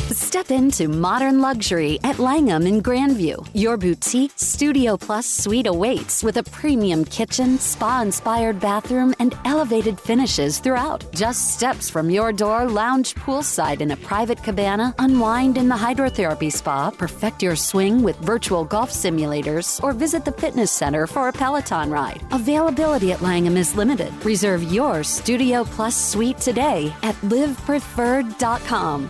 Step into modern luxury at Langham in Grandview. Your boutique Studio Plus suite awaits with a premium kitchen, spa-inspired bathroom, and elevated finishes throughout. Just steps from your door, lounge poolside in a private cabana, unwind in the hydrotherapy spa, perfect your swing with virtual golf simulators, or visit the fitness center for a Peloton ride. Availability at Langham is limited. Reserve your Studio Plus suite today at livepreferred.com.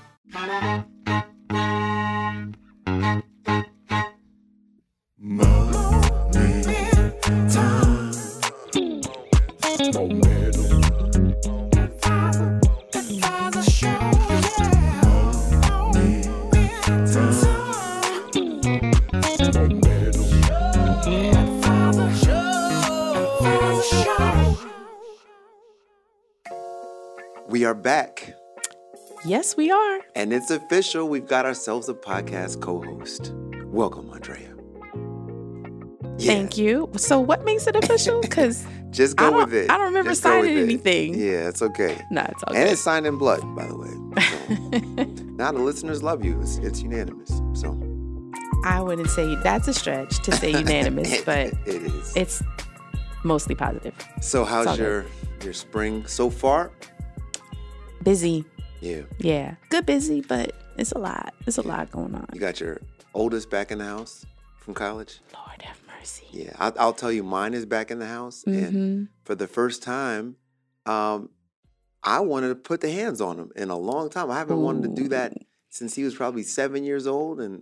We are back. Yes, we are. And it's official. We've got ourselves a podcast co-host. Welcome, Andrea. Yeah. Thank you. So what makes it official? Because just go with it. I don't remember signing anything. Yeah, it's okay. No, it's all and good. It's signed in blood, by the way. So, now the listeners love you. It's unanimous. So I wouldn't say that's a stretch to say unanimous, but it is. It's mostly positive. So how's your spring so far? Busy. Yeah. Good busy, but it's a lot. There's a lot going on. You got your oldest back in the house from college? Lord have mercy. Yeah, I'll tell you, mine is back in the house. And for the first time, I wanted to put the hands on him in a long time. I haven't wanted to do that since he was probably 7 years old. And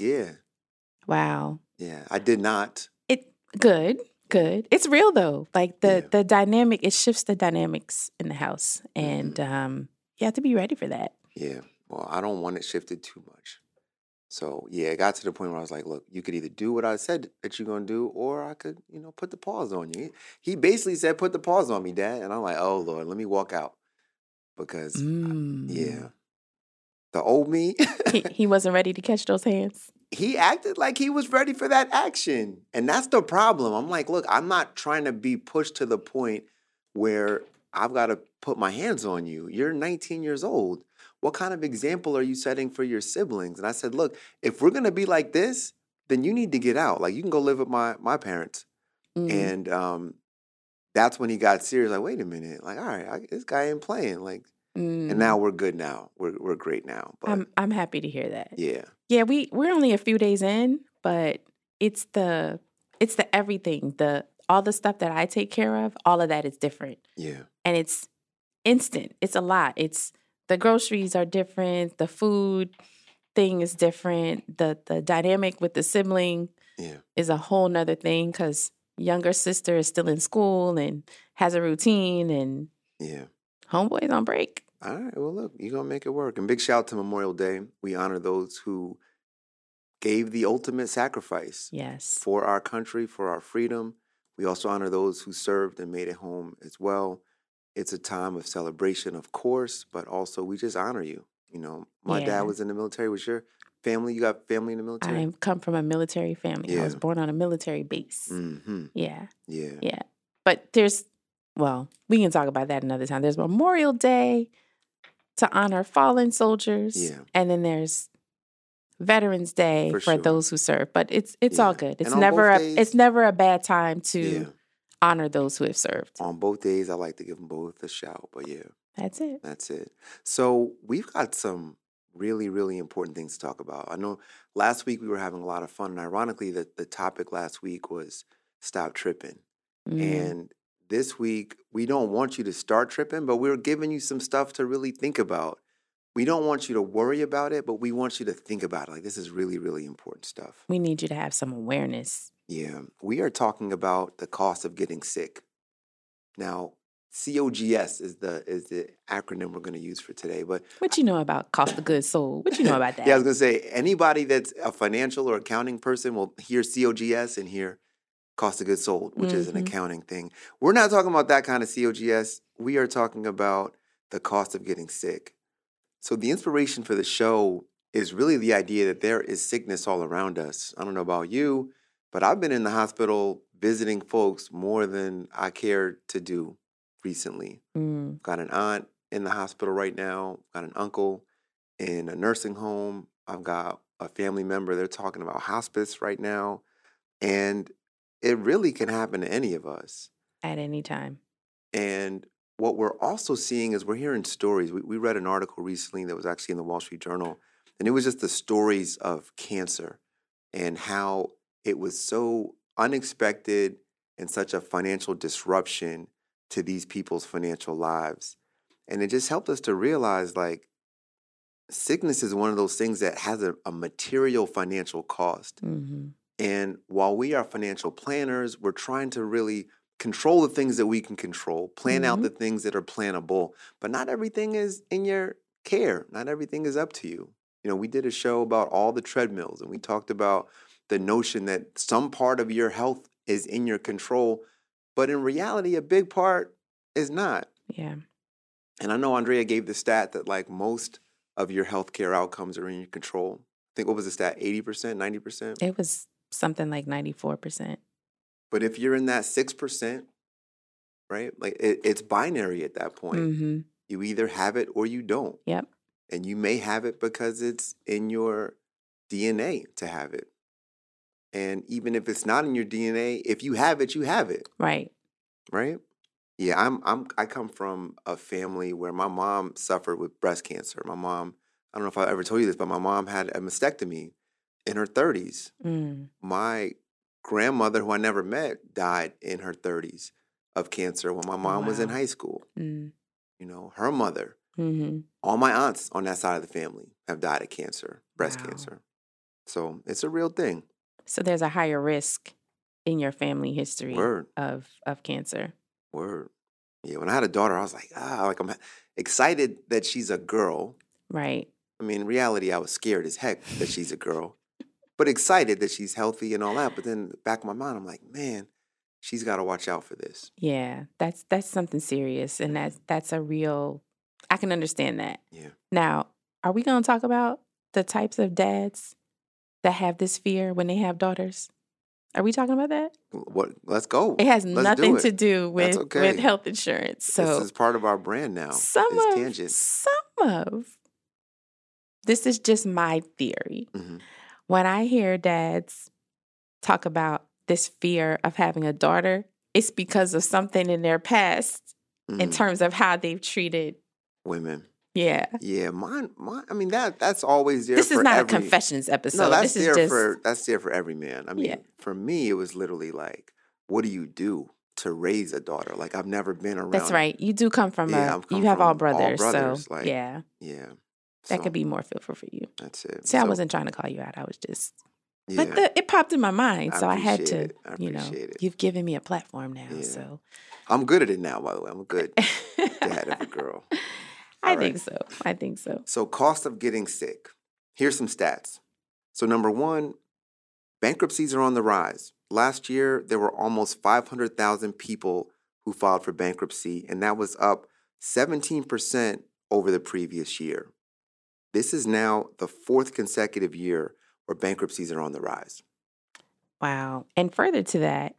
Wow. Yeah, I did not. Good. It's real though. Like the dynamic, it shifts the dynamics in the house. And you have to be ready for that. Yeah. Well, I don't want it shifted too much. So, it got to the point where I was like, look, you could either do what I said that you're going to do, or I could, put the pause on you. He basically said, put the pause on me, Dad. And I'm like, oh, Lord, let me walk out. Because, the old me. he wasn't ready to catch those hands. He acted like he was ready for that action. And that's the problem. I'm like, look, I'm not trying to be pushed to the point where I've got to put my hands on you. You're 19 years old. What kind of example are you setting for your siblings? And I said, look, if we're going to be like this, then you need to get out. Like, you can go live with my parents. And that's when he got serious. Like, wait a minute. Like, all right, this guy ain't playing. Like, and now we're good now. We're great now. But I'm happy to hear that. Yeah. Yeah, we're only a few days in, but it's the everything. All the stuff that I take care of, all of that is different. Yeah. And it's instant. It's a lot. The groceries are different. The food thing is different. The dynamic with the sibling is a whole nother thing because younger sister is still in school and has a routine and homeboy's on break. All right. Well, look, you're going to make it work. And big shout out to Memorial Day. We honor those who gave the ultimate sacrifice for our country, for our freedom. We also honor those who served and made it home as well. It's a time of celebration, of course, but also we just honor you. My dad was in the military. Was your family? You got family in the military? I come from a military family. Yeah. I was born on a military base. Mm-hmm. Yeah. Yeah. But we can talk about that another time. There's Memorial Day to honor fallen soldiers. Yeah. And then there's Veterans Day for those who serve. But it's all good. It's never a bad time to honor those who have served. On both days, I like to give them both a shout. But that's it. That's it. So we've got some really, really important things to talk about. I know last week we were having a lot of fun. And ironically, the topic last week was stop tripping. And this week, we don't want you to start tripping, but we're giving you some stuff to really think about. We don't want you to worry about it, but we want you to think about it. Like, this is really, really important stuff. We need you to have some awareness. Yeah. We are talking about the cost of getting sick. Now, COGS is the acronym we're going to use for today. But what you know about cost of goods sold? What you know about that? Yeah, I was going to say, anybody that's a financial or accounting person will hear COGS and hear cost of goods sold, which is an accounting thing. We're not talking about that kind of COGS. We are talking about the cost of getting sick. So the inspiration for the show is really the idea that there is sickness all around us. I don't know about you, but I've been in the hospital visiting folks more than I care to do recently. Got an aunt in the hospital right now, got an uncle. in a nursing home. I've got a family member, they're talking about hospice right now. And it really can happen to any of us. At any time. And what we're also seeing is we're hearing stories. We read an article recently that was actually in the Wall Street Journal, and it was just the stories of cancer and how it was so unexpected and such a financial disruption to these people's financial lives. And it just helped us to realize, like, sickness is one of those things that has a material financial cost. Mm-hmm. And while we are financial planners, we're trying to really control the things that we can control, plan out the things that are plannable, but not everything is in your care. Not everything is up to you. You know, we did a show about all the treadmills, and we talked about the notion that some part of your health is in your control, but in reality, a big part is not. Yeah. And I know Andrea gave the stat that like most of your healthcare outcomes are in your control. I think, what was the stat, 80%, 90%? It was something like 94%. But if you're in that 6%, right, like it's binary at that point. Mm-hmm. You either have it or you don't. Yep. And you may have it because it's in your DNA to have it. And even if it's not in your DNA, if you have it, you have it. Right. Right? Yeah, I come from a family where my mom suffered with breast cancer. My mom, I don't know if I ever told you this, but my mom had a mastectomy in her 30s. Mm. My grandmother, who I never met, died in her 30s of cancer when my mom was in high school. Mm. You know, her mother, Mm-hmm. all my aunts on that side of the family have died of cancer, breast cancer. So it's a real thing. So there's a higher risk in your family history of cancer. Word. Yeah, when I had a daughter, I was like, I'm excited that she's a girl. Right. I mean, in reality, I was scared as heck that she's a girl, but excited that she's healthy and all that. But then back in my mind, I'm like, man, she's got to watch out for this. Yeah, that's something serious, and that's a real. I can understand that. Yeah. Now, are we going to talk about the types of dads that have this fear when they have daughters? Are we talking about that? What? Let's go. It has nothing to do with health insurance. So this is part of our brand now. This is just my theory. Mm-hmm. When I hear dads talk about this fear of having a daughter, it's because of something in their past in terms of how they've treated women. Yeah. Yeah, mine. I mean, that's always there. This is not a confessions episode. No, that's there for every man. I mean, for me, it was literally like, what do you do to raise a daughter? Like, I've never been around. That's right. You do come from you have all brothers. So like, yeah. That could be more fearful for you. That's it. See, I wasn't trying to call you out. I was just. Yeah. But it popped in my mind, so I had to. You've given me a platform now, so. I'm good at it now. By the way, I'm a good dad of a girl. I think so. So cost of getting sick. Here's some stats. So number one, bankruptcies are on the rise. Last year, there were almost 500,000 people who filed for bankruptcy, and that was up 17% over the previous year. This is now the fourth consecutive year where bankruptcies are on the rise. Wow. And further to that,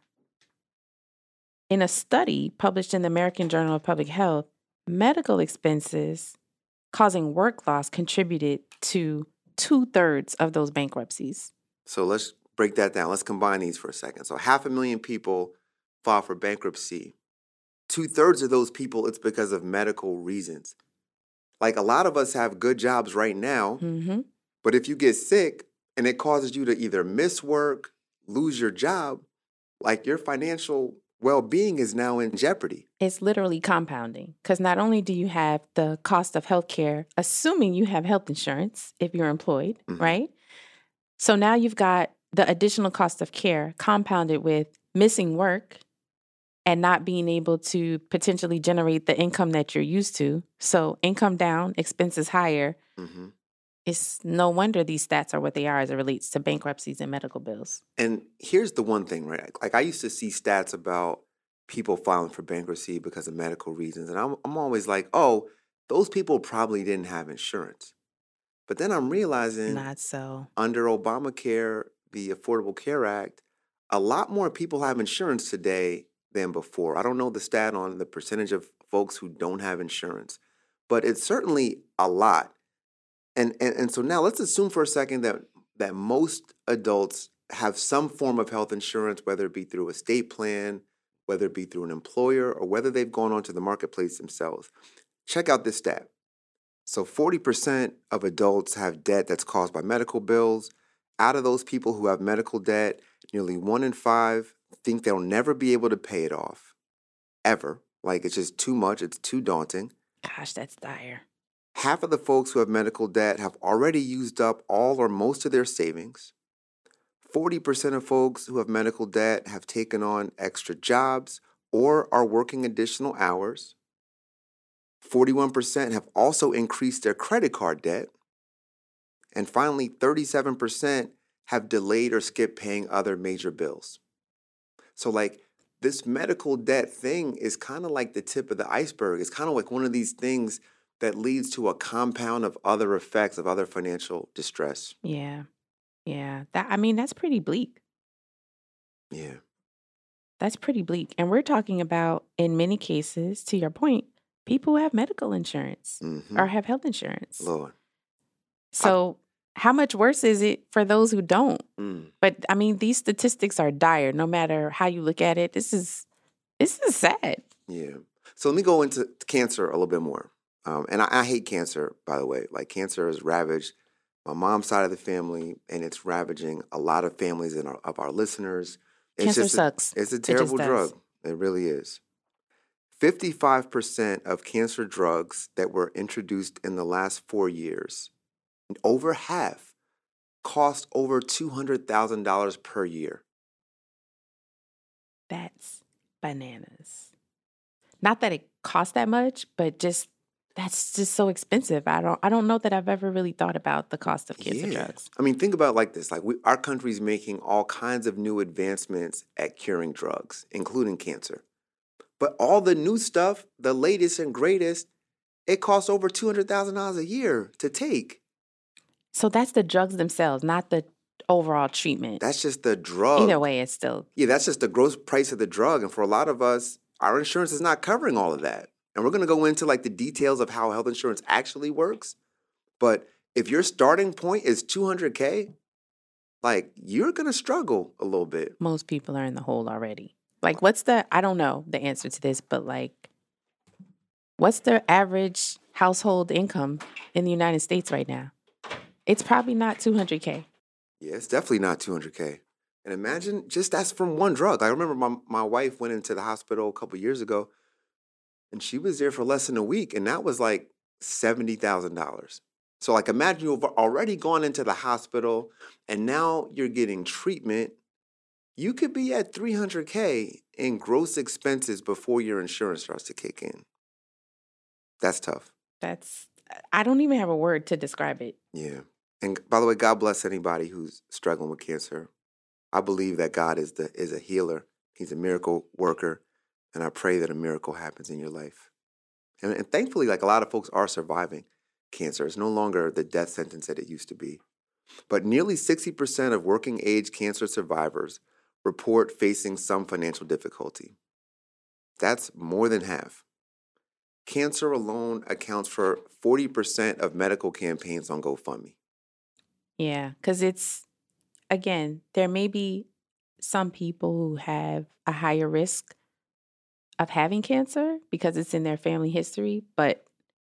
in a study published in the American Journal of Public Health, medical expenses causing work loss contributed to 2/3 of those bankruptcies. So let's break that down. Let's combine these for a second. So 500,000 people file for bankruptcy. 2/3 of those people, it's because of medical reasons. Like, a lot of us have good jobs right now, but if you get sick and it causes you to either miss work, lose your job, like, your financial well-being is now in jeopardy. It's literally compounding, because not only do you have the cost of healthcare, assuming you have health insurance if you're employed, right? So now you've got the additional cost of care compounded with missing work and not being able to potentially generate the income that you're used to. So income down, expenses higher. It's no wonder these stats are what they are as it relates to bankruptcies and medical bills. And here's the one thing, right? Like, I used to see stats about people filing for bankruptcy because of medical reasons. And I'm always like, oh, those people probably didn't have insurance. But then I'm realizing not so. Under Obamacare, the Affordable Care Act, a lot more people have insurance today than before. I don't know the stat on the percentage of folks who don't have insurance, but it's certainly a lot. And so now let's assume for a second that most adults have some form of health insurance, whether it be through a state plan, whether it be through an employer, or whether they've gone onto the marketplace themselves. Check out this stat. So 40% of adults have debt that's caused by medical bills. Out of those people who have medical debt, nearly 1 in 5 think they'll never be able to pay it off, ever. Like, it's just too much. It's too daunting. Gosh, that's dire. Half of the folks who have medical debt have already used up all or most of their savings. 40% of folks who have medical debt have taken on extra jobs or are working additional hours. 41% have also increased their credit card debt. And finally, 37% have delayed or skipped paying other major bills. So, like, this medical debt thing is kind of like the tip of the iceberg. It's kind of like one of these things that leads to a compound of other effects of other financial distress. Yeah. Yeah. That's pretty bleak. Yeah. That's pretty bleak. And we're talking about, in many cases, to your point, people who have medical insurance or have health insurance. Lord. So how much worse is it for those who don't? But these statistics are dire no matter how you look at it. This is sad. Yeah. So let me go into cancer a little bit more. And I hate cancer, by the way. Like, cancer has ravaged my mom's side of the family, and it's ravaging a lot of families of our listeners. Cancer sucks. It's a terrible drug. It really is. 55% of cancer drugs that were introduced in the last 4 years, over half, cost over $200,000 per year. That's bananas. Not that it costs that much, but that's just so expensive. I don't know that I've ever really thought about the cost of cancer drugs. Think about it like this. Like, our country's making all kinds of new advancements at curing drugs, including cancer. But all the new stuff, the latest and greatest, it costs over $200,000 a year to take. So that's the drugs themselves, not the overall treatment. That's just the drug. Either way, it's still... Yeah, that's just the gross price of the drug. And for a lot of us, our insurance is not covering all of that. And we're going to go into like the details of how health insurance actually works. But if your starting point is $200K, like, you're going to struggle a little bit. Most people are in the hole already. Like, I don't know the answer to this, but like, what's the average household income in the United States right now? It's probably not $200K. Yeah, it's definitely not $200K. And imagine just that's from one drug. I remember my wife went into the hospital a couple years ago, and she was there for less than a week, and that was like $70,000. So, like, imagine you've already gone into the hospital, and now you're getting treatment. You could be at $300K in gross expenses before your insurance starts to kick in. That's tough. I don't even have a word to describe it. Yeah. And by the way, God bless anybody who's struggling with cancer. I believe that God is a healer. He's a miracle worker. And I pray that a miracle happens in your life. And thankfully, like, a lot of folks are surviving cancer. It's no longer the death sentence that it used to be. But nearly 60% of working age cancer survivors report facing some financial difficulty. That's more than half. Cancer alone accounts for 40% of medical campaigns on GoFundMe. Yeah, because again, there may be some people who have a higher risk of having cancer because it's in their family history, but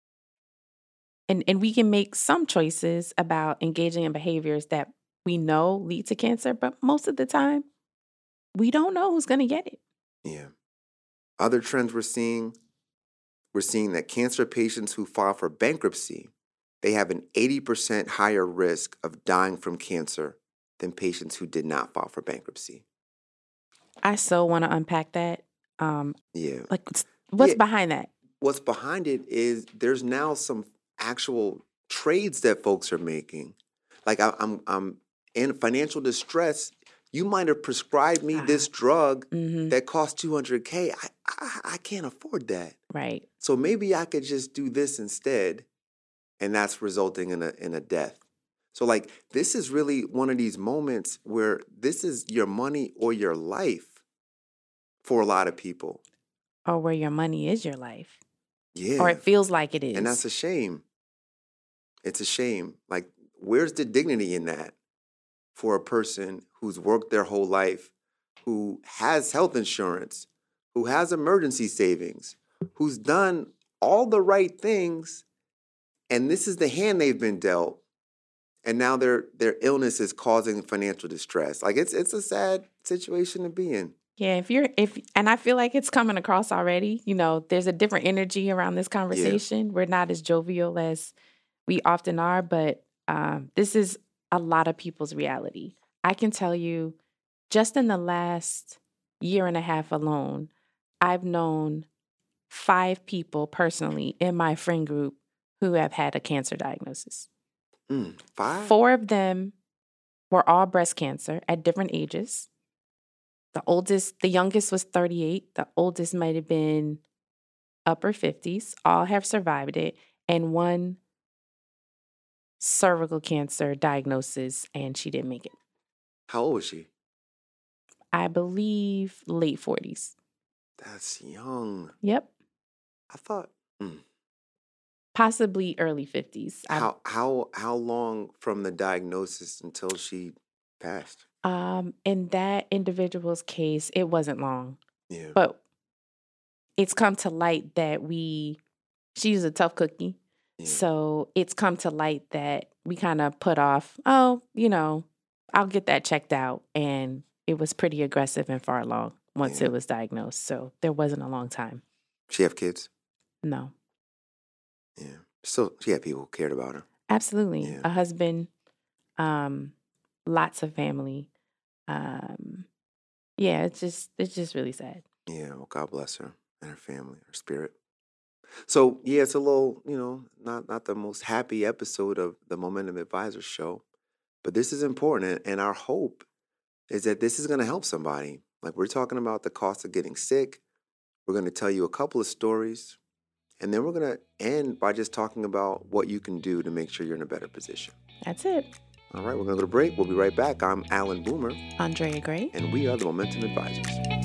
and we can make some choices about engaging in behaviors that we know lead to cancer, but most of the time, we don't know who's going to get it. Yeah. Other trends we're seeing that cancer patients who file for bankruptcy, they have an 80% higher risk of dying from cancer than patients who did not file for bankruptcy. I so want to unpack that. Yeah. Like, what's behind that? What's behind it is there's now some actual trades that folks are making. Like, I'm in financial distress. You might have prescribed me this drug that costs $200K. I can't afford that. Right. So maybe I could just do this instead, and that's resulting in a death. So, like, this is really one of these moments where this is your money or your life for a lot of people. Or where your money is your life. Yeah. Or it feels like it is. And that's a shame. It's a shame. Like, where's the dignity in that for a person who's worked their whole life, who has health insurance, who has emergency savings, who's done all the right things, and this is the hand they've been dealt, and now their illness is causing financial distress. Like, it's a sad situation to be in. Yeah, and I feel like it's coming across already. You know, there's a different energy around this conversation. Yeah. We're not as jovial as we often are, but this is a lot of people's reality. I can tell you, just in the last year and a half alone, I've known 5 people personally in my friend group who have had a cancer diagnosis. 5? 4 of them were all breast cancer at different ages. The youngest was 38. The oldest might have been upper 50s. All have survived it. And 1 cervical cancer diagnosis, and she didn't make it. How old was she? I believe late 40s. That's young. Yep. I thought... Possibly early 50s. How long from the diagnosis until she passed? In that individual's case, it wasn't long. Yeah. But it's come to light that she's a tough cookie. Yeah. So it's come to light that we kind of put off, I'll get that checked out. And it was pretty aggressive and far along once it was diagnosed. So there wasn't a long time. She have kids? No. Yeah. So she had people who cared about her. Absolutely. Yeah. A husband, lots of family. It's just really sad. Yeah, well, God bless her and her family, her spirit. So, yeah, it's a little, not the most happy episode of the Momentum Advisors show, but this is important, and our hope is that this is going to help somebody. Like, we're talking about the cost of getting sick. We're going to tell you a couple of stories, and then we're going to end by just talking about what you can do to make sure you're in a better position. That's it. All right, we're going to go to break. We'll be right back. I'm Alan Boomer. Andrea Gray. And we are the Momentum Advisors.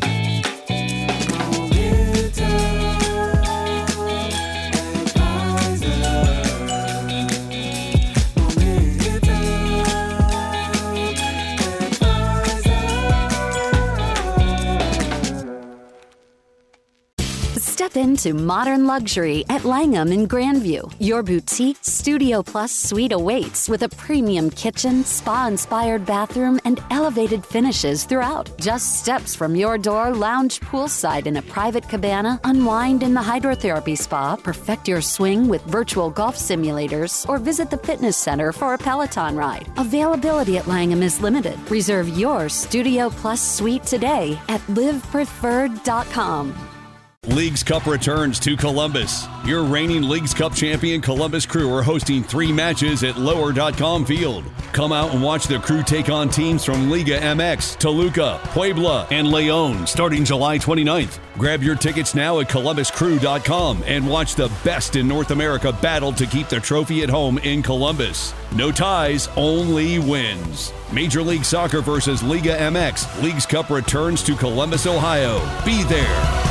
Step into modern luxury at Langham in Grandview. Your boutique Studio Plus suite awaits with a premium kitchen, spa-inspired bathroom, and elevated finishes throughout. Just steps from your door, lounge poolside in a private cabana, unwind in the hydrotherapy spa, perfect your swing with virtual golf simulators, or visit the fitness center for a Peloton ride. Availability at Langham is limited. Reserve your Studio Plus suite today at livepreferred.com. Leagues Cup returns to Columbus. Your reigning Leagues Cup champion Columbus Crew are hosting 3 matches at Lower.com Field. Come out and watch the Crew take on teams from Liga MX, Toluca, Puebla, and León starting July 29th. Grab your tickets now at columbuscrew.com and watch the best in North America battle to keep the trophy at home in Columbus. No ties, only wins. Major League Soccer versus Liga MX. Leagues Cup returns to Columbus, Ohio. Be there.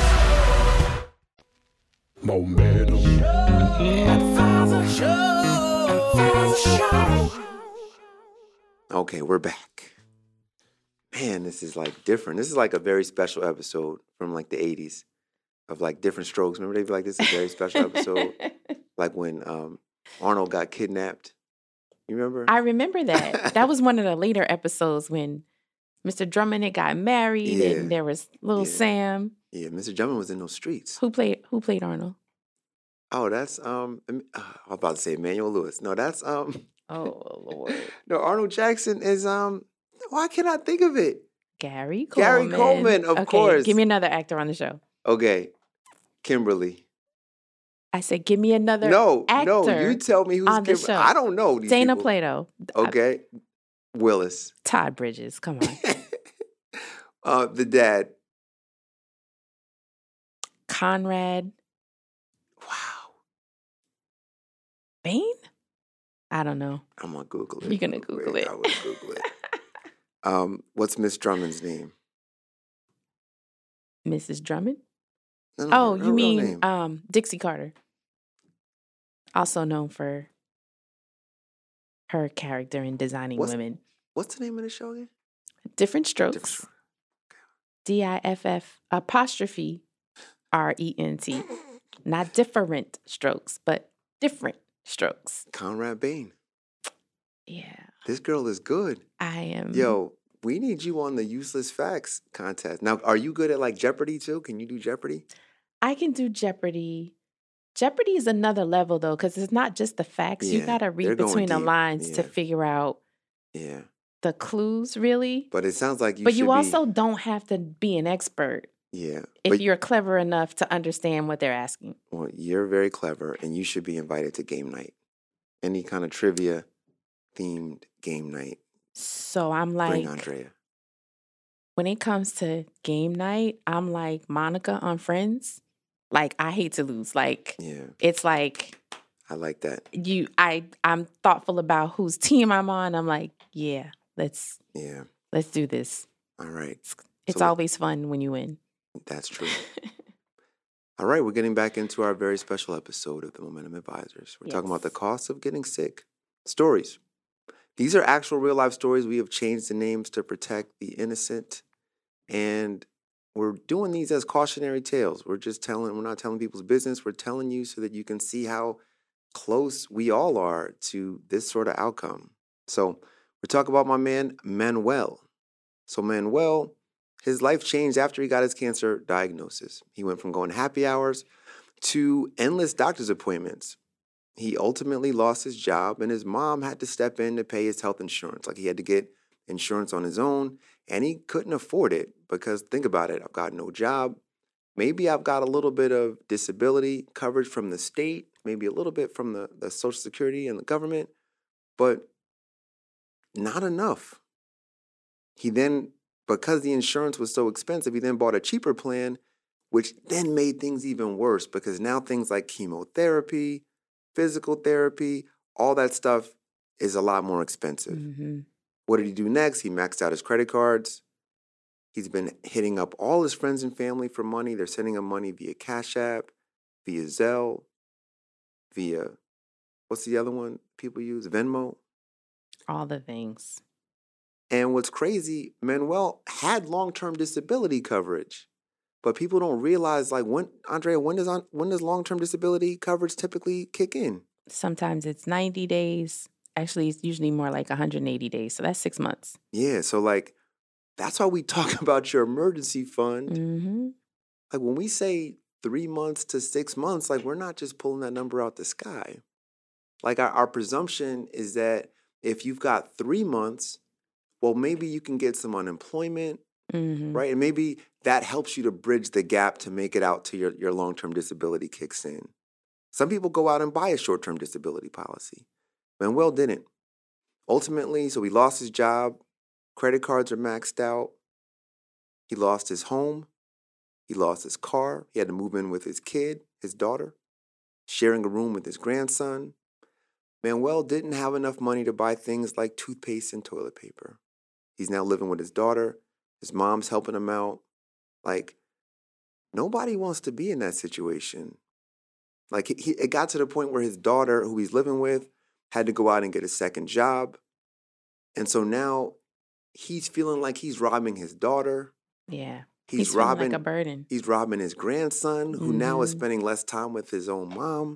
Momentum. Okay, we're back. Man, this is like different. This is like a very special episode from like the 80s of like Different Strokes. Remember they'd be like, this is a very special episode? Like when Arnold got kidnapped. You remember? I remember that. That was one of the later episodes when Mr. Drummond had got married and there was little Sam. Yeah, Mr. Drummond was in those streets. Who played Arnold? Oh, that's I was about to say Emmanuel Lewis. No, that's oh Lord. No, Arnold Jackson is why can't I think of it? Gary Coleman. Gary Coleman, of course. Give me another actor on the show. Okay. Kimberly. I said, give me another actor. No, you tell me who's on the show. I don't know these Dana people. Plato. Okay. Willis. Todd Bridges. Come on. The dad. Conrad. Wow. Bain? I don't know. I'm going to Google it. You're going to Google it. I will Google it. What's Miss Drummond's name? Mrs. Drummond? No, you mean Dixie Carter. Also known for her character in designing women. What's the name of the show again? Different Strokes. DIFF apostrophe RENT. Not different strokes, but different strokes. Conrad Bain. Yeah. This girl is good. I am. Yo, we need you on the Useless Facts contest. Now, are you good at like Jeopardy too? Can you do Jeopardy? I can do Jeopardy. Jeopardy is another level though, because it's not just the facts. Yeah, you got to read between the lines to figure out the clues, really. But it sounds like you also don't have to be an expert. Yeah. If you're clever enough to understand what they're asking. Well, you're very clever, and you should be invited to game night. Any kind of trivia themed game night. So I'm like, bring Andrea. When it comes to game night, I'm like Monica on Friends. Like, I hate to lose. Like, it's like, I like that. I'm thoughtful about whose team I'm on. I'm like, let's do this. All right. It's always fun when you win. That's true. All right, we're getting back into our very special episode of the Momentum Advisors. We're talking about the cost of getting sick. Stories. These are actual real life stories. We have changed the names to protect the innocent. And we're doing these as cautionary tales. We're not telling people's business. We're telling you so that you can see how close we all are to this sort of outcome. So we're talking about my man, Manuel. So Manuel, his life changed after he got his cancer diagnosis. He went from going happy hours to endless doctor's appointments. He ultimately lost his job, and his mom had to step in to pay his health insurance. Like, he had to get insurance on his own, and he couldn't afford it because, think about it, I've got no job. Maybe I've got a little bit of disability coverage from the state, maybe a little bit from the Social Security and the government, but not enough. He then, because the insurance was so expensive, he then bought a cheaper plan, which then made things even worse because now things like chemotherapy, physical therapy, all that stuff is a lot more expensive. Mm-hmm. What did he do next? He maxed out his credit cards. He's been hitting up all his friends and family for money. They're sending him money via Cash App, via Zelle, via, what's the other one people use? Venmo. All the things. And what's crazy, Manuel had long-term disability coverage, but people don't realize, like, when does long-term disability coverage typically kick in? Sometimes it's 90 days. Actually, it's usually more like 180 days. So that's 6 months. Yeah. So, like, that's why we talk about your emergency fund. Mm-hmm. Like, when we say 3 months to 6 months, like, we're not just pulling that number out the sky. Like, our presumption is that if you've got 3 months, well, maybe you can get some unemployment, right? And maybe that helps you to bridge the gap to make it out to your long-term disability kicks in. Some people go out and buy a short-term disability policy. Manuel didn't. Ultimately, so he lost his job. Credit cards are maxed out. He lost his home. He lost his car. He had to move in with his kid, his daughter, sharing a room with his grandson. Manuel didn't have enough money to buy things like toothpaste and toilet paper. He's now living with his daughter. His mom's helping him out. Like, nobody wants to be in that situation. Like, it got to the point where his daughter, who he's living with, had to go out and get a second job. And so now he's feeling like he's robbing his daughter. Yeah. He's robbing like a burden. He's robbing his grandson, who now is spending less time with his own mom.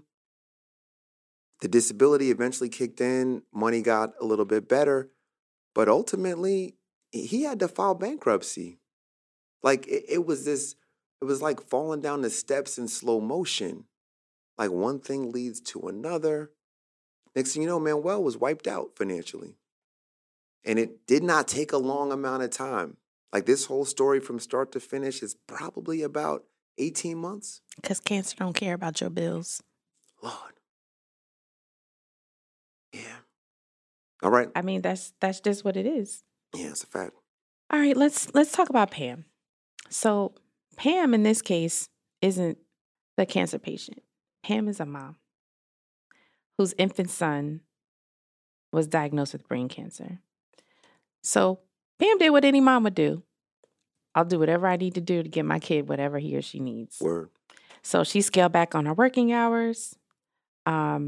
The disability eventually kicked in. Money got a little bit better. But ultimately, he had to file bankruptcy. Like, it was like falling down the steps in slow motion. Like, one thing leads to another. Next thing you know, Manuel was wiped out financially. And it did not take a long amount of time. Like, this whole story from start to finish is probably about 18 months. Because cancer don't care about your bills. Lord. Yeah. All right. I mean, that's just what it is. Yeah, it's a fact. All right, let's talk about Pam. So Pam, in this case, isn't the cancer patient. Pam is a mom whose infant son was diagnosed with brain cancer. So Pam did what any mom would do. I'll do whatever I need to do to get my kid whatever he or she needs. Word. So she scaled back on her working hours.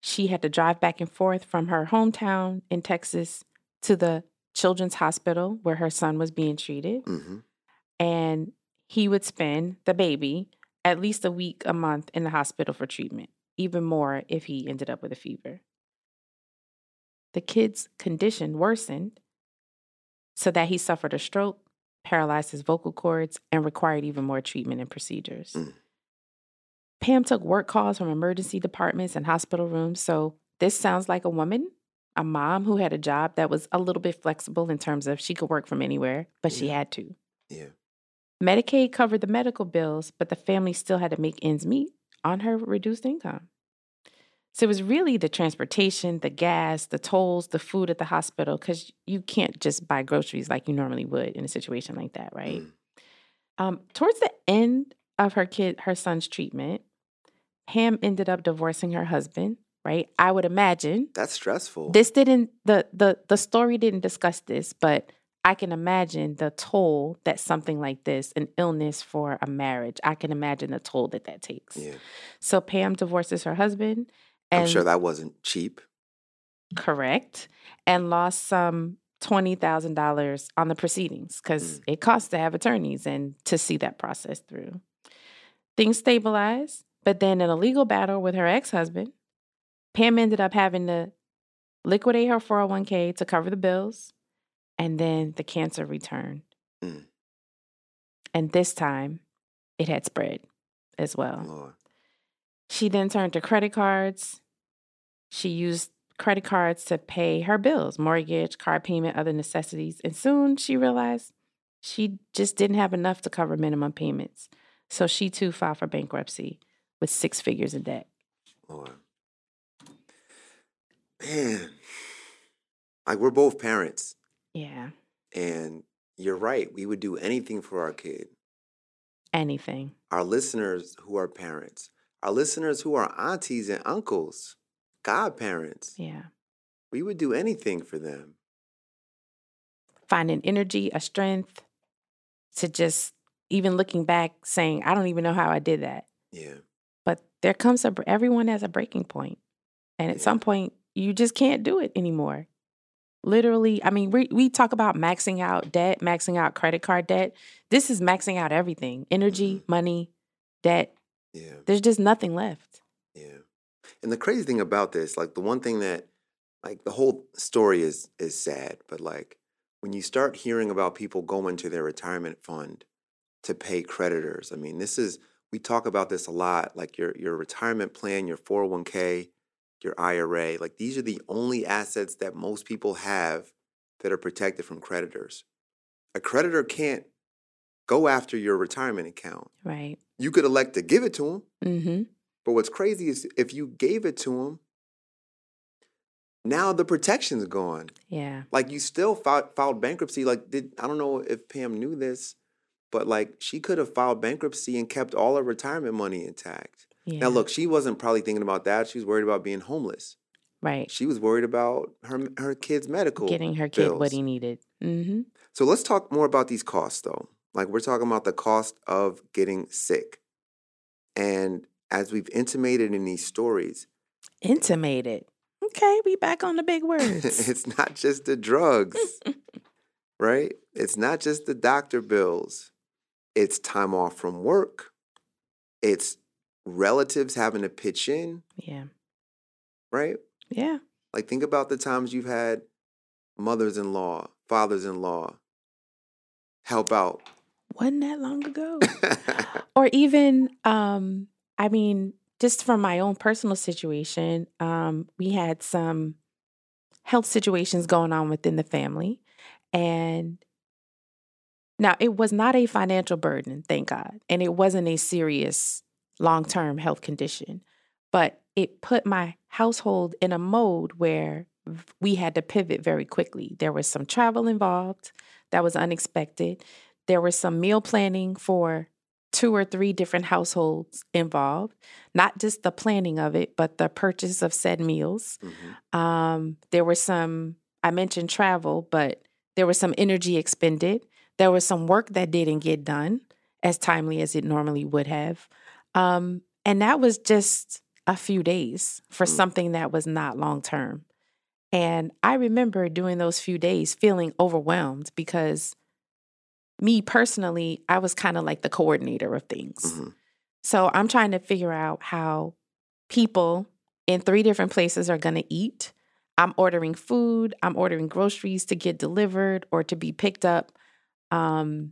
She had to drive back and forth from her hometown in Texas to the children's hospital where her son was being treated. Mm-hmm. And he would spend, the baby, at least a week, a month in the hospital for treatment, even more if he ended up with a fever. The kid's condition worsened so that he suffered a stroke, paralyzed his vocal cords, and required even more treatment and procedures. Mm. Pam took work calls from emergency departments and hospital rooms. So this sounds like a woman, a mom who had a job that was a little bit flexible in terms of she could work from anywhere, but she had to. Yeah. Medicaid covered the medical bills, but the family still had to make ends meet on her reduced income. So it was really the transportation, the gas, the tolls, the food at the hospital, because you can't just buy groceries like you normally would in a situation like that, right? Towards the end of her son's treatment, Pam ended up divorcing her husband, right? I would imagine. That's stressful. The story didn't discuss this, but I can imagine the toll that something like this, an illness for a marriage, I can imagine the toll that takes. Yeah. So Pam divorces her husband. And, I'm sure that wasn't cheap. Correct. And lost some $20,000 on the proceedings because it costs to have attorneys and to see that process through. Things stabilized, but then in a legal battle with her ex-husband, Pam ended up having to liquidate her 401k to cover the bills. And then the cancer returned. And this time, it had spread as well. Lord. She then turned to credit cards. She used credit cards to pay her bills, mortgage, car payment, other necessities. And soon she realized she just didn't have enough to cover minimum payments. So she too filed for bankruptcy with 6 figures in debt. Lord. Man. Like, we're both parents. Yeah. And you're right. We would do anything for our kid. Anything. Our listeners who are parents, our listeners who are aunties and uncles, godparents. Yeah. We would do anything for them. Find an energy, a strength to just, even looking back, saying, I don't even know how I did that. Yeah. But there comes everyone has a breaking point. And at some point, you just can't do it anymore. Literally, I mean, we talk about maxing out debt, maxing out credit card debt. This is maxing out everything. Energy, money, debt. Yeah. There's just nothing left. Yeah. And the crazy thing about this, like the one thing that, like the whole story is sad, but like when you start hearing about people going to their retirement fund to pay creditors, I mean, we talk about this a lot, like your retirement plan, your 401k, your IRA, like these are the only assets that most people have that are protected from creditors. A creditor can't go after your retirement account. Right. You could elect to give it to them. Mm-hmm. But what's crazy is if you gave it to them, now the protection's gone. Yeah. Like you still filed bankruptcy. Like I don't know if Pam knew this, but like she could have filed bankruptcy and kept all her retirement money intact. Yeah. Now, look, she wasn't probably thinking about that. She was worried about being homeless. Right. She was worried about her kid's medical getting her kid bills. What he needed. Mm-hmm. So let's talk more about these costs, though. Like we're talking about the cost of getting sick. And as we've intimated in these stories. Intimated. Okay, we back on the big words. It's not just the drugs, right? It's not just the doctor bills. It's time off from work. It's relatives having to pitch in. Yeah. Right? Yeah. Like think about the times you've had mothers-in-law, fathers-in-law help out. Wasn't that long ago? Or even, I mean, just from my own personal situation, we had some health situations going on within the family. And now it was not a financial burden, thank God. And it wasn't a serious long-term health condition. But it put my household in a mode where we had to pivot very quickly. There was some travel involved that was unexpected. There was some meal planning for 2 or 3 different households involved, not just the planning of it, but the purchase of said meals. Mm-hmm. There were some, I mentioned travel, but there was some energy expended. There was some work that didn't get done as timely as it normally would have. And that was just a few days for something that was not long term. And I remember during those few days feeling overwhelmed because me personally, I was kind of like the coordinator of things. Mm-hmm. So I'm trying to figure out how people in 3 different places are going to eat. I'm ordering food. I'm ordering groceries to get delivered or to be picked up. I'm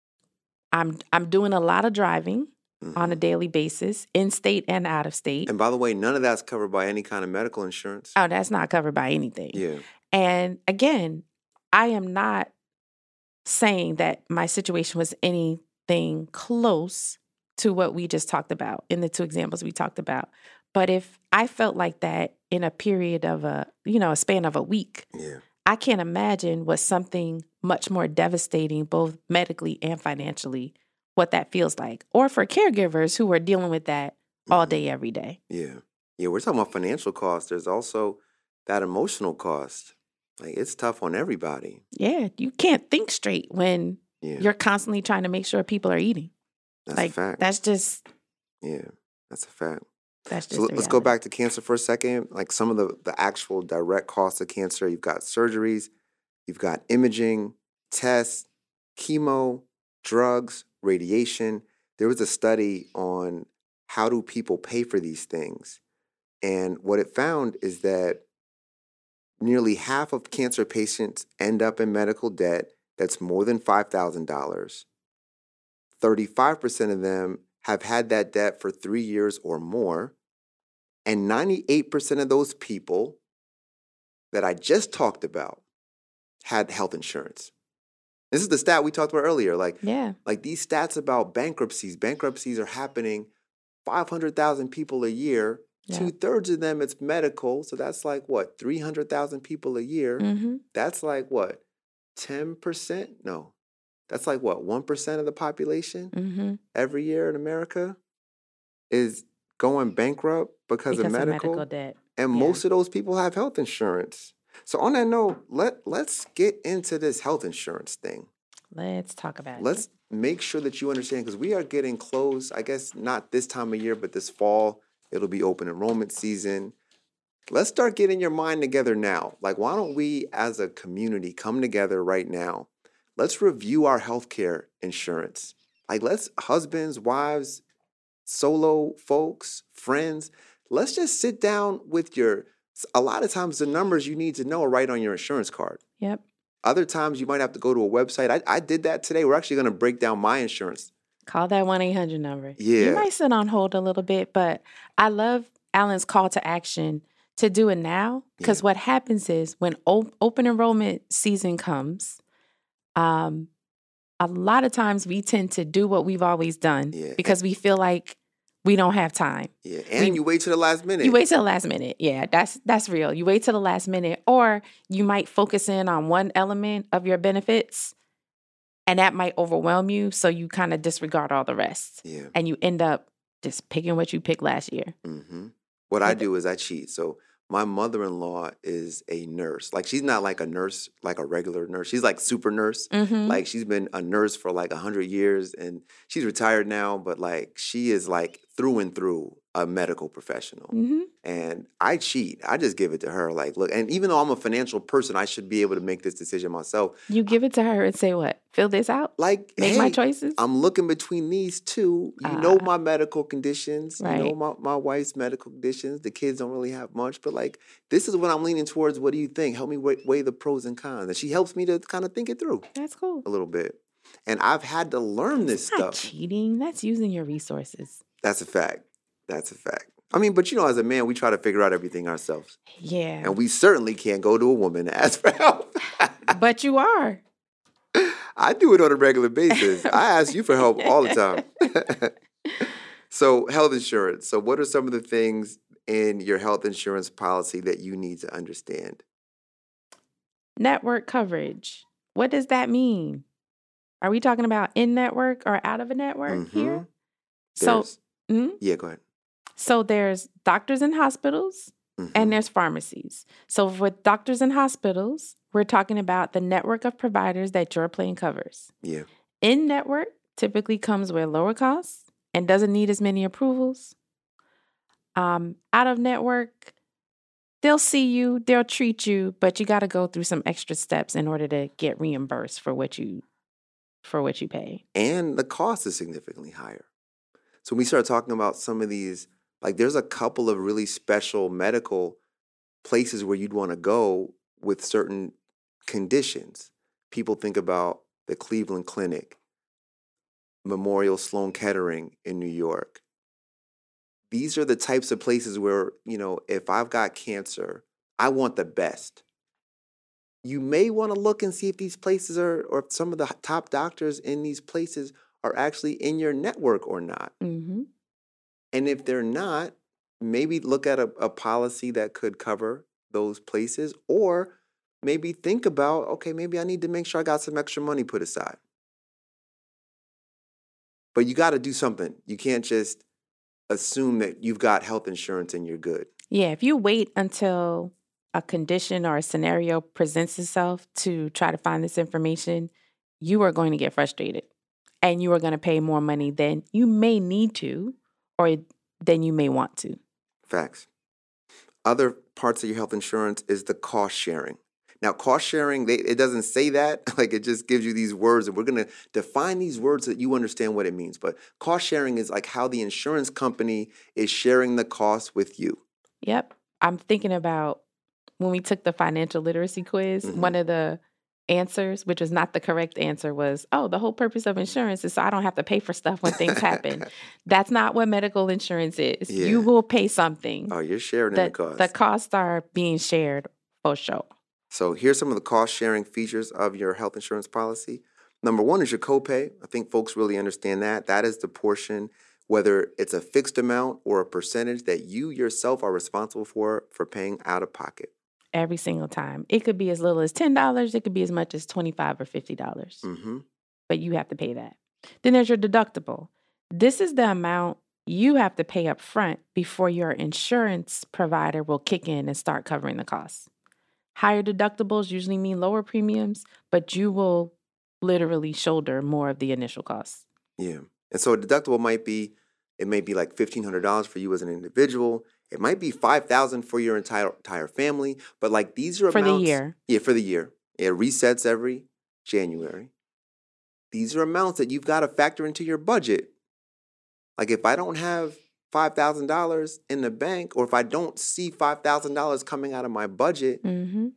doing a lot of driving on a daily basis, in state and out of state. And by the way, none of that's covered by any kind of medical insurance. Oh, that's not covered by anything. Yeah. And again, I am not saying that my situation was anything close to what we just talked about in the 2 examples we talked about. But if I felt like that in a period of a span of a week, I can't imagine what something much more devastating, both medically and financially, what that feels like. Or for caregivers who are dealing with that all day, every day. Yeah. Yeah, we're talking about financial costs. There's also that emotional cost. Like, it's tough on everybody. Yeah, you can't think straight when you're constantly trying to make sure people are eating. That's a fact. That's just... Yeah, that's a fact. That's just so let's go back to cancer for a second. Like, some of the actual direct costs of cancer, you've got surgeries, you've got imaging, tests, chemo, drugs, radiation. There was a study on how do people pay for these things. And what it found is that nearly half of cancer patients end up in medical debt that's more than $5,000. 35% of them have had that debt for 3 years or more. And 98% of those people that I just talked about had health insurance. This is the stat we talked about earlier. Like these stats about bankruptcies. Bankruptcies are happening 500,000 people a year. Yeah. 2/3 of them, it's medical. So that's like what? 300,000 people a year. Mm-hmm. That's like what? 10%? No. That's like what? 1% of the population every year in America is going bankrupt because of medical debt. And most of those people have health insurance. So on that note, let's get into this health insurance thing. Let's talk about it. Let's make sure that you understand, because we are getting close, I guess not this time of year, but this fall, it'll be open enrollment season. Let's start getting your mind together now. Like, why don't we as a community come together right now? Let's review our healthcare insurance. Like, let's, husbands, wives, solo folks, friends, let's just sit down with a lot of times the numbers you need to know are right on your insurance card. Yep. Other times you might have to go to a website. I did that today. We're actually going to break down my insurance. Call that 1-800 number. Yeah. You might sit on hold a little bit, but I love Alan's call to action to do it now, because what happens is when open enrollment season comes, a lot of times we tend to do what we've always done because we feel like we don't have time. Yeah, and you wait till the last minute. You wait till the last minute. Yeah, that's real. You wait till the last minute, or you might focus in on one element of your benefits, and that might overwhelm you, so you kind of disregard all the rest. Yeah. And you end up just picking what you picked last year. Mm-hmm. What I do is I cheat. So my mother-in-law is a nurse. Like, she's not like a nurse, like a regular nurse. She's like super nurse. Mm-hmm. Like, she's been a nurse for like 100 years, and she's retired now, but like, she is like through and through a medical professional. Mm-hmm. And I cheat. I just give it to her. Like, look, and even though I'm a financial person, I should be able to make this decision myself. You give it to her and say what? Fill this out? Like, make my choices? I'm looking between these two. You know my medical conditions. Right. You know my wife's medical conditions. The kids don't really have much. But like, this is what I'm leaning towards. What do you think? Help me weigh the pros and cons. And she helps me to kind of think it through. That's cool. A little bit. And I've had to learn this stuff. That's not cheating. That's using your resources. That's a fact. That's a fact. I mean, but you know, as a man, we try to figure out everything ourselves. Yeah. And we certainly can't go to a woman and ask for help. But you are. I do it on a regular basis. I ask you for help all the time. So, health insurance. So, what are some of the things in your health insurance policy that you need to understand? Network coverage. What does that mean? Are we talking about in-network or out of a network here? Yeah, go ahead. So there's doctors and hospitals, and there's pharmacies. So with doctors and hospitals, we're talking about the network of providers that your plan covers. Yeah. In-network typically comes with lower costs and doesn't need as many approvals. Out of network, they'll see you, they'll treat you, but you got to go through some extra steps in order to get reimbursed for what you pay. And the cost is significantly higher. So when we start talking about some of these, like there's a couple of really special medical places where you'd want to go with certain conditions. People think about the Cleveland Clinic, Memorial Sloan Kettering in New York. These are the types of places where, if I've got cancer, I want the best. You may want to look and see if these places or if some of the top doctors in these places are actually in your network or not. Mm-hmm. And if they're not, maybe look at a policy that could cover those places, or maybe think about, okay, maybe I need to make sure I got some extra money put aside. But you got to do something. You can't just assume that you've got health insurance and you're good. Yeah, if you wait until a condition or a scenario presents itself to try to find this information, you are going to get frustrated and you are going to pay more money than you may need to or than you may want to. Facts. Other parts of your health insurance is the cost sharing. Now, cost sharing, it doesn't say that. Like, it just gives you these words, and we're going to define these words so that you understand what it means. But cost sharing is like how the insurance company is sharing the cost with you. Yep. I'm thinking about when we took the financial literacy quiz, Mm-hmm. one of the answers, which was not the correct answer, was, the whole purpose of insurance is so I don't have to pay for stuff when things happen. That's not what medical insurance is. Yeah. You will pay something. Oh, you're sharing in the cost. The costs are being shared for sure. So here's some of the cost-sharing features of your health insurance policy. Number one is your copay. I think folks really understand that. That is the portion, whether it's a fixed amount or a percentage that you yourself are responsible for paying out of pocket. Every single time. It could be as little as $10. It could be as much as $25 or $50. Mm-hmm. But you have to pay that. Then there's your deductible. This is the amount you have to pay up front before your insurance provider will kick in and start covering the costs. Higher deductibles usually mean lower premiums, but you will literally shoulder more of the initial costs. Yeah. And so a deductible may be like $1,500 for you as an individual. It might be $5,000 for your entire family. But like these are for amounts. The year. Yeah, for the year. It resets every January. These are amounts that you've got to factor into your budget. Like if I don't have $5,000 in the bank, or if I don't see $5,000 coming out of my budget, Mm-hmm.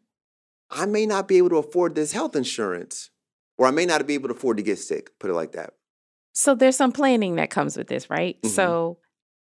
I may not be able to afford this health insurance, or I may not be able to afford to get sick, put it like that. So there's some planning that comes with this, right? Mm-hmm. So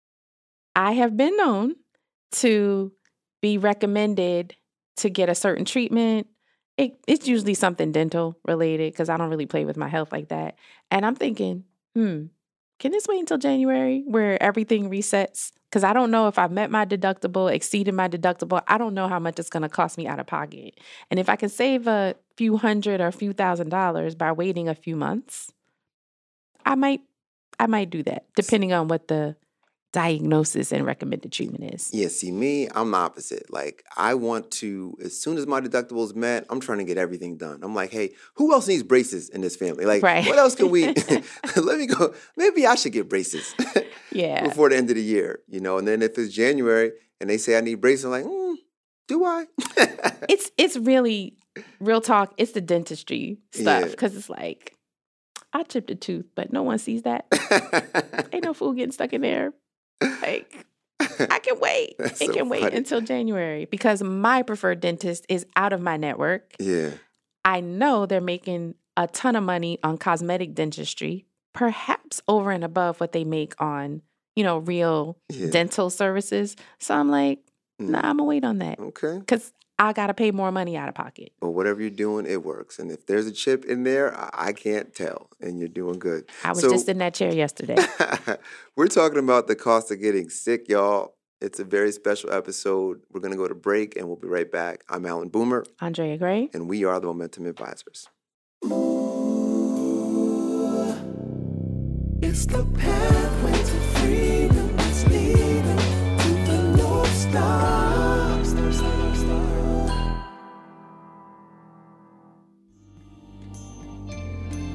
I have been known to be recommended to get a certain treatment. It's usually something dental related because I don't really play with my health like that. And I'm thinking, can this wait until January where everything resets? Because I don't know if I've met my deductible, exceeded my deductible. I don't know how much it's going to cost me out of pocket. And if I can save a few $100 or a few $1,000s by waiting a few months, I might do that, depending on what the diagnosis and recommended treatment is. Yeah, see, me, I'm the opposite. Like, I want to, as soon as my deductible is met, I'm trying to get everything done. I'm like, hey, who else needs braces in this family? Like, right. What else can we, let me go, maybe I should get braces Yeah. before the end of the year, and then if it's January and they say I need braces, I'm like, do I? It's really, real talk, it's the dentistry stuff, because it's like, I chipped a tooth, but no one sees that. Ain't no food getting stuck in there. Like, I can wait. It can wait until January because my preferred dentist is out of my network. Yeah. I know they're making a ton of money on cosmetic dentistry, perhaps over and above what they make on, real dental services. So I'm like, nah, I'm going to wait on that. Okay. Because I got to pay more money out of pocket. Well, whatever you're doing, it works. And if there's a chip in there, I can't tell. And you're doing good. I was just in that chair yesterday. We're talking about the cost of getting sick, y'all. It's a very special episode. We're going to go to break, and we'll be right back. I'm Alan Boomer. Andrea Gray. And we are the Momentum Advisors. It's the pathway to freedom that's leading to the North Star.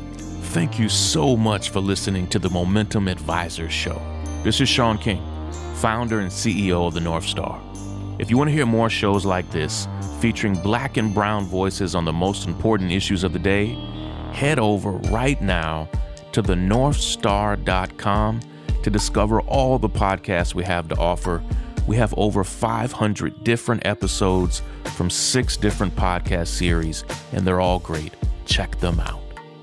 Thank you so much for listening to the Momentum Advisors Show. This is Sean King. founder and CEO of the North Star. If you want to hear more shows like this, featuring Black and brown voices on the most important issues of the day, head over right now to thenorthstar.com to discover all the podcasts we have to offer. We have over 500 different episodes from 6 different podcast series, and they're all great. Check them out.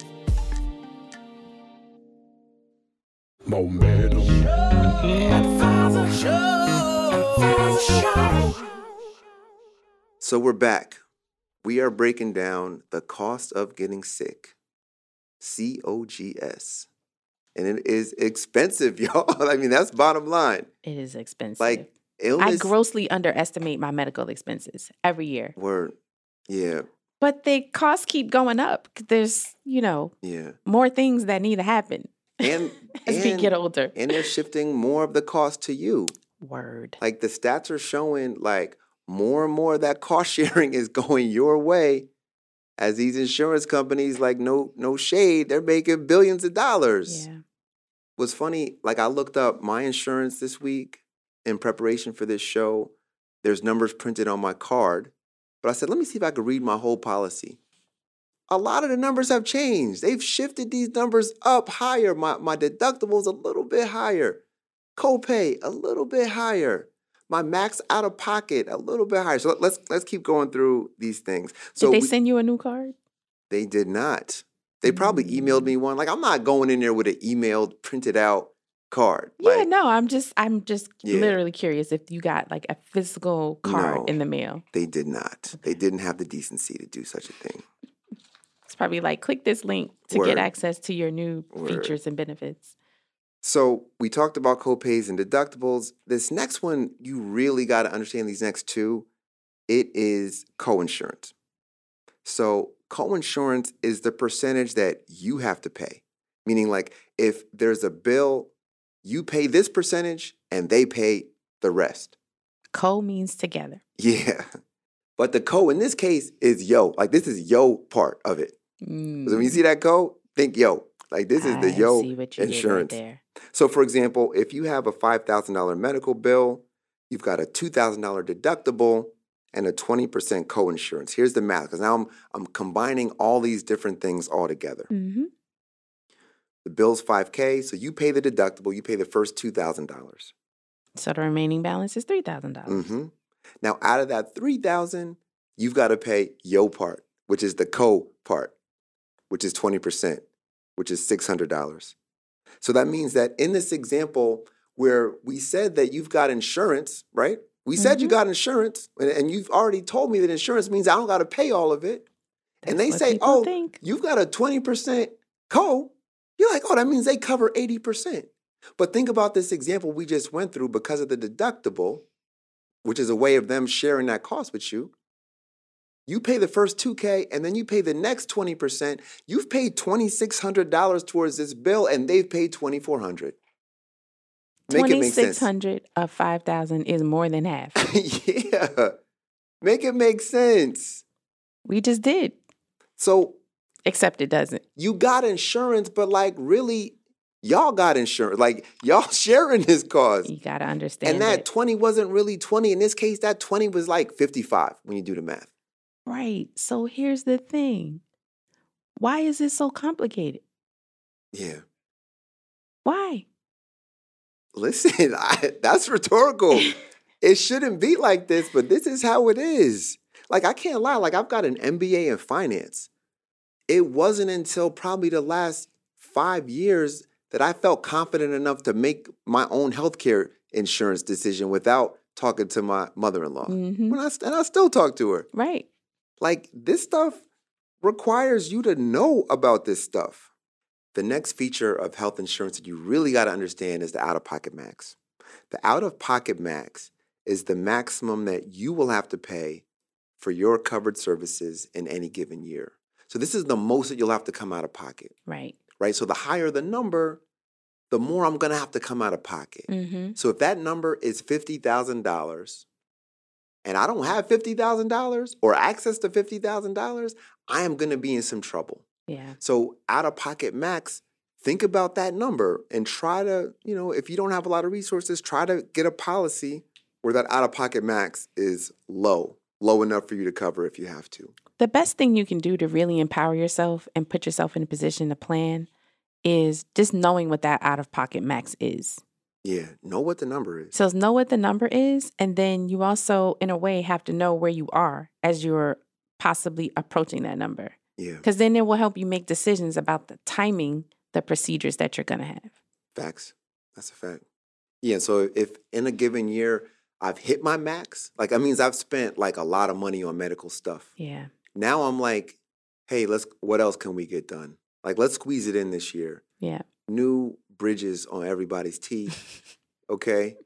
So we're back. We are breaking down the cost of getting sick. COGS. And it is expensive, y'all. I mean, that's bottom line. It is expensive. Like, illness. I grossly underestimate my medical expenses every year. Word. Yeah. But the costs keep going up. There's, more things that need to happen And as we get older. And they're shifting more of the cost to you. Word. Like, the stats are showing, like, more and more of that cost sharing is going your way as these insurance companies, like, no shade, they're making billions of dollars. Yeah. What's funny, like, I looked up my insurance this week in preparation for this show. There's numbers printed on my card. But I said, let me see if I could read my whole policy. A lot of the numbers have changed. They've shifted these numbers up higher. My deductible's a little bit higher. Copay, a little bit higher. My max out of pocket, a little bit higher. So let's keep going through these things. So Did they send you a new card? They did not. They probably emailed me one. Like, I'm not going in there with an emailed, printed out card. Yeah, Like, no, I'm just Yeah. literally curious if you got like a physical card No. in the mail. they did not. They didn't have the decency to do such a thing. It's probably like click this link to Word. get access to your new Word. features and benefits. So we talked about copays and deductibles. This next one, you really got to understand these next two. It is coinsurance. So coinsurance is the percentage that you have to pay. Meaning, like, if there's a bill, you pay this percentage and they pay the rest. Co means together. Yeah. But the co in this case is yo. Like, this is yo part of it. So when you see that co, think yo. Like, this is the yo see what you did right insurance. there. So, for example, if you have a $5,000 medical bill, you've got a $2,000 deductible and a 20% coinsurance. Here's the math, because now I'm combining all these different things all together. Mm-hmm. The bill's $5K, so you pay the deductible, you pay the first $2,000. So the remaining balance is $3,000. Mm-hmm. Now, out of that $3,000, you've got to pay yo part, which is the co part, which is 20%, which is $600. So that means that in this example where we said that you've got insurance, right? We said you got insurance, and you've already told me that insurance means I don't got to pay all of it. And they That's what say, people oh, think. you've got a 20% co. You're like, oh, that means they cover 80%. But think about this example we just went through because of the deductible, which is a way of them sharing that cost with you. You pay the first $2K and then you pay the next 20%. You've paid $2,600 towards this bill and they've paid $2,400. Make it make sense. $2,600 of $5,000 is more than half. Yeah. Make it make sense. We just did. So Except it doesn't. you got insurance, but like really, y'all got insurance. Like y'all sharing this cost. You got to understand And that it. 20 wasn't really 20. In this case, that 20 was like 55 when you do the math. Right. So here's the thing. Why is it so complicated? Yeah. Why? Listen, that's rhetorical. It shouldn't be like this, but this is how it is. Like, I can't lie. Like, I've got an MBA in finance. It wasn't until probably the last 5 years that I felt confident enough to make my own healthcare insurance decision without talking to my mother-in-law. Mhm. And I still talk to her. Right. Like, this stuff requires you to know about this stuff. The next feature of health insurance that you really got to understand is the out-of-pocket max. The out-of-pocket max is the maximum that you will have to pay for your covered services in any given year. So this is the most that you'll have to come out of pocket, Right. right? So the higher the number, the more I'm going to have to come out of pocket. Mm-hmm. So if that number is $50,000 and I don't have $50,000 or access to $50,000, I am going to be in some trouble. Yeah. So out-of-pocket max think about that number and try to, if you don't have a lot of resources, try to get a policy where that out-of-pocket max is low enough for you to cover if you have to. The best thing you can do to really empower yourself and put yourself in a position to plan is just knowing what that out-of-pocket max is. Yeah, know what the number is. So know what the number is, and then you also, in a way, have to know where you are as you're possibly approaching that number. Yeah. Because then it will help you make decisions about the timing, the procedures that you're going to have. Facts. That's a fact. Yeah, so if in a given year I've hit my max, like that means I've spent like a lot of money on medical stuff. Yeah. Now I'm like, hey, what else can we get done? Like, let's squeeze it in this year. Yeah. New bridges on everybody's teeth. Okay.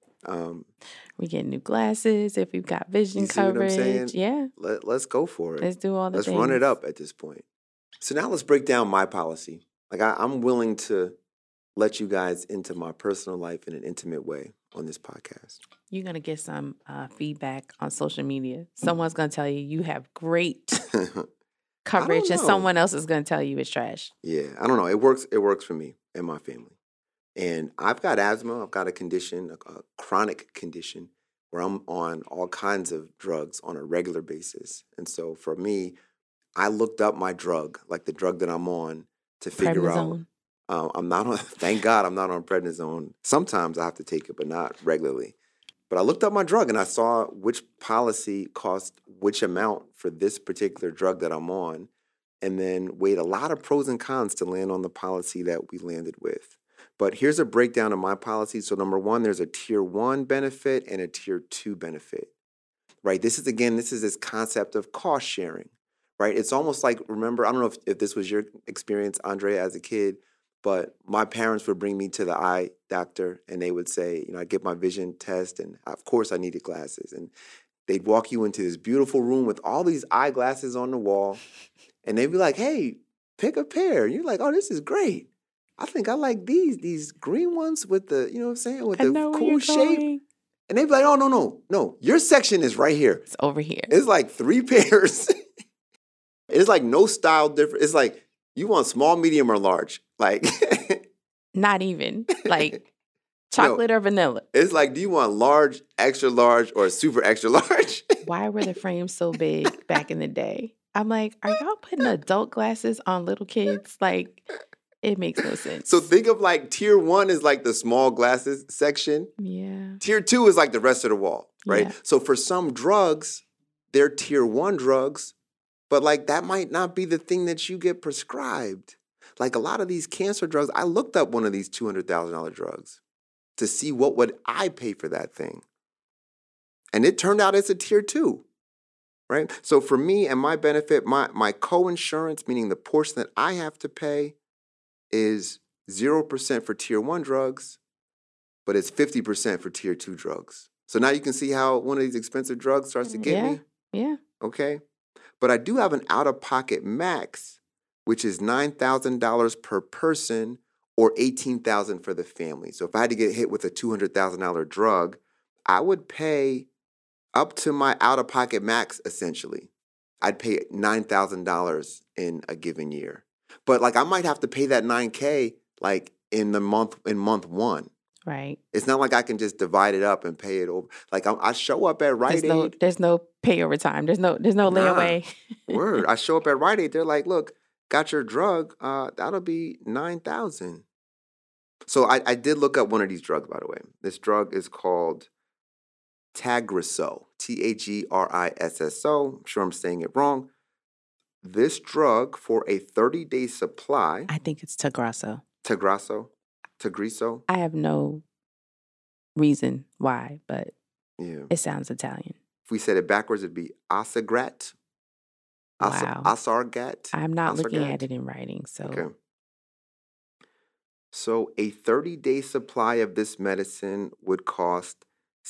We get new glasses if we've got vision coverage. What I'm saying? Yeah. Let's go for it. Let's do all the things. Let's run it up at this point. So now let's break down my policy. Like I'm willing to let you guys into my personal life in an intimate way on this podcast. You're going to get some feedback on social media. Someone's going to tell you have great coverage and someone else is going to tell you it's trash. Yeah, I don't know. It works for me and my family. And I've got asthma. I've got a condition, a chronic condition, where I'm on all kinds of drugs on a regular basis. And so for me, I looked up my drug, like the drug that I'm on, to figure out. I'm not on, thank God I'm not on prednisone. Sometimes I have to take it, but not regularly. But I looked up my drug and I saw which policy cost which amount for this particular drug that I'm on, and then weighed a lot of pros and cons to land on the policy that we landed with. But here's a breakdown of my policy. So number one, there's a tier 1 benefit and a tier 2 benefit, right? This is this concept of cost sharing, right? It's almost like, remember, I don't know if this was your experience, Andrea, as a kid, but my parents would bring me to the eye doctor and they would say, I'd get my vision test and of course I needed glasses. And they'd walk you into this beautiful room with all these eyeglasses on the wall and they'd be like, hey, pick a pair. And you're like, oh, this is great. I think I like these green ones with the, with the cool shape. And they'd be like, oh, no. Your section is right here. It's over here. It's like 3 pairs. It's like no style difference. It's like, you want small, medium, or large? Like, not even. Like, chocolate or vanilla? It's like, do you want large, extra large, or super extra large? Why were the frames so big back in the day? I'm like, are y'all putting adult glasses on little kids? Like, it makes no sense. So think of like tier 1 is like the small glasses section. Yeah. Tier 2 is like the rest of the wall, right? Yeah. So for some drugs, they're tier 1 drugs, but like that might not be the thing that you get prescribed. Like a lot of these cancer drugs, I looked up one of these $200,000 drugs to see what would I pay for that thing. And it turned out it's a tier 2, right? So for me and my benefit, my co-insurance, meaning the portion that I have to pay, is 0% for tier 1 drugs, but it's 50% for tier 2 drugs. So now you can see how one of these expensive drugs starts to get me. Yeah. Okay. But I do have an out-of-pocket max, which is $9,000 per person or $18,000 for the family. So if I had to get hit with a $200,000 drug, I would pay up to my out-of-pocket max, essentially. I'd pay $9,000 in a given year. But like I might have to pay that $9K like in month 1. Right. It's not like I can just divide it up and pay it over. Like I show up at Rite Aid. There's no pay over time. There's no layaway. Word. I show up at Rite Aid. They're like, look, got your drug. That'll be $9,000. So I did look up one of these drugs, by the way. This drug is called Tagrisso. Tagrisso. I'm sure I'm saying it wrong. This drug for a 30-day supply. I think it's Tagrisso. Tagrisso. I have no reason why, but yeah, it sounds Italian. If we said it backwards, it'd be Asagrat. Wow. Asargat. I'm not looking Asargat. at it in writing, so. Okay. So a 30-day supply of this medicine would cost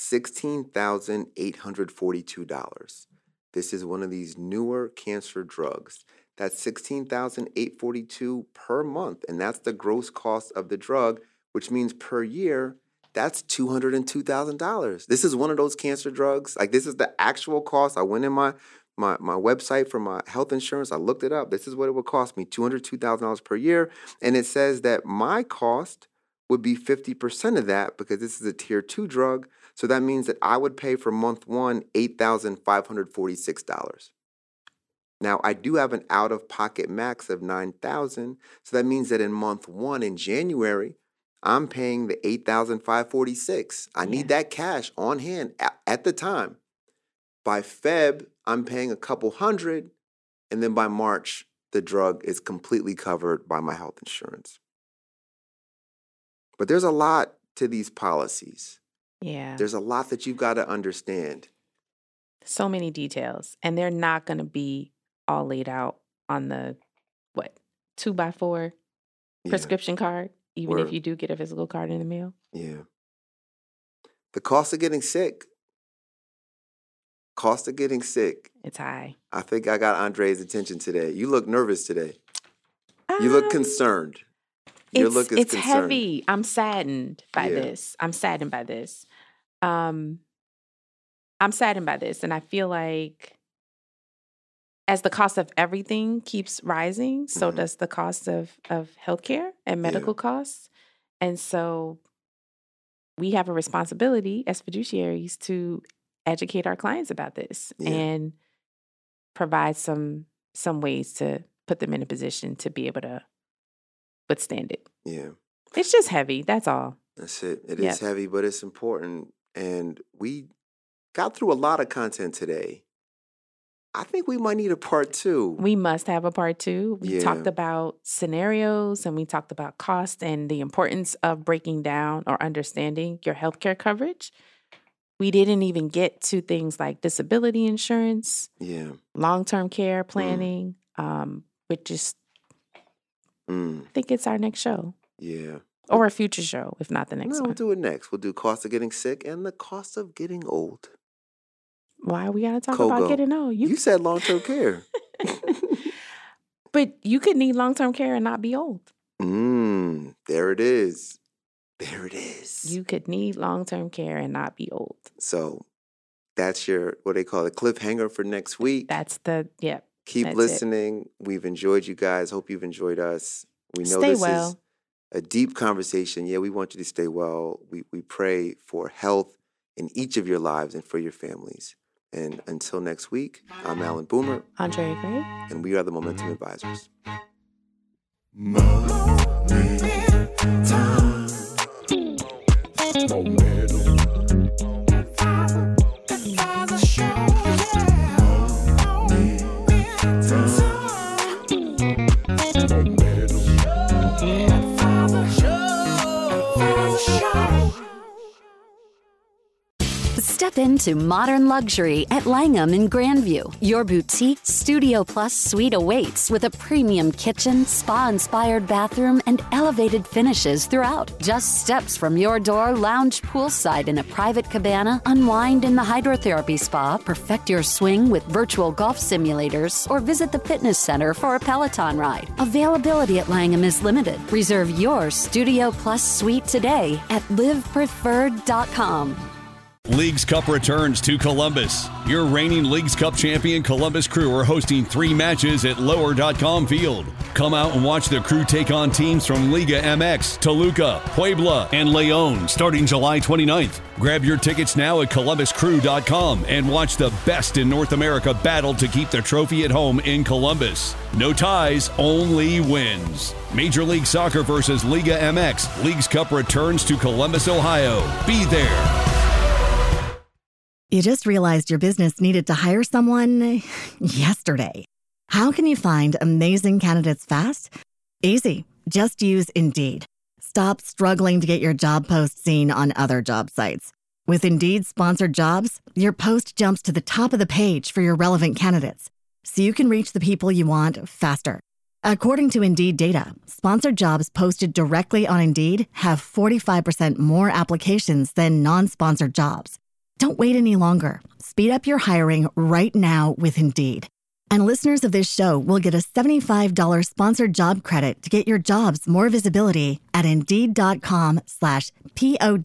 $16,842. This is one of these newer cancer drugs. That's $16,842 per month, and that's the gross cost of the drug, which means per year, that's $202,000. This is one of those cancer drugs. Like, this is the actual cost. I went in my my website for my health insurance. I looked it up. This is what it would cost me, $202,000 per year. And it says that my cost would be 50% of that because this is a tier 2 drug. So that means that I would pay for month one $8,546. Now, I do have an out-of-pocket max of $9,000. So that means that in month one in January, I'm paying the $8,546. I need that cash on hand at the time. By Feb, I'm paying a couple hundred. And then by March, the drug is completely covered by my health insurance. But there's a lot to these policies. Yeah. There's a lot that you've got to understand. So many details. And they're not going to be all laid out on the, 2x4 prescription card, even if you do get a physical card in the mail. Yeah. The cost of getting sick. It's high. I think I got Andre's attention today. You look nervous today. You look concerned. Your look is it's concerned. heavy. I'm saddened by this. I'm saddened by this. And I feel like as the cost of everything keeps rising, so does the cost of healthcare and medical costs. And so we have a responsibility as fiduciaries to educate our clients about this and provide some ways to put them in a position to be able to withstand it. Yeah. It's just heavy. That's all. That's it. It is heavy, but it's important. And we got through a lot of content today. I think we might need a part 2. We must have a part 2. We talked about scenarios and we talked about cost and the importance of breaking down or understanding your healthcare coverage. We didn't even get to things like disability insurance, long-term care planning, which is, I think it's our next show. Yeah. Or a future show, if not the next one. We'll do it next. We'll do cost of getting sick and the cost of getting old. Why we got to talk about getting old? You said long-term care. But you could need long-term care and not be old. There it is. There it is. You could need long-term care and not be old. So that's your, what they call it, cliffhanger for next week. Keep listening. We've enjoyed you guys. Hope you've enjoyed us. We know Stay this well. is a deep conversation. Yeah, we want you to stay well. We pray for health in each of your lives and for your families. And until next week, I'm Alan Boomer. Andre Gray. And we are the Momentum Advisors. Step into modern luxury at Langham in Grandview. Your boutique Studio Plus suite awaits with a premium kitchen, spa-inspired bathroom, and elevated finishes throughout. Just steps from your door, lounge poolside in a private cabana, unwind in the hydrotherapy spa, perfect your swing with virtual golf simulators, or visit the fitness center for a Peloton ride. Availability at Langham is limited. Reserve your Studio Plus suite today at livepreferred.com. Leagues Cup returns to Columbus. Your reigning Leagues Cup champion Columbus Crew are hosting 3 matches at lower.com field. Come out and watch the Crew take on teams from Liga MX, Toluca, Puebla, and Leon starting July 29th. Grab your tickets now at columbuscrew.com and watch the best in North America battle to keep the trophy at home in Columbus. No ties, only wins. Major League Soccer versus Liga MX. Leagues Cup returns to Columbus, Ohio. Be there. You just realized your business needed to hire someone yesterday. How can you find amazing candidates fast? Easy. Just use Indeed. Stop struggling to get your job post seen on other job sites. With Indeed sponsored jobs, your post jumps to the top of the page for your relevant candidates, so you can reach the people you want faster. According to Indeed data, sponsored jobs posted directly on Indeed have 45% more applications than non-sponsored jobs. Don't wait any longer. Speed up your hiring right now with Indeed. And listeners of this show will get a $75 sponsored job credit to get your jobs more visibility at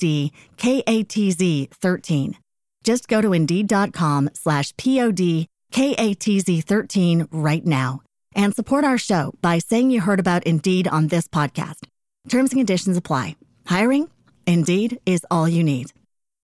Indeed.com/PODKATZ13. Just go to Indeed.com/PODKATZ13 KATZ13 right now and support our show by saying you heard about Indeed on this podcast. Terms and conditions apply. Hiring? Indeed is all you need.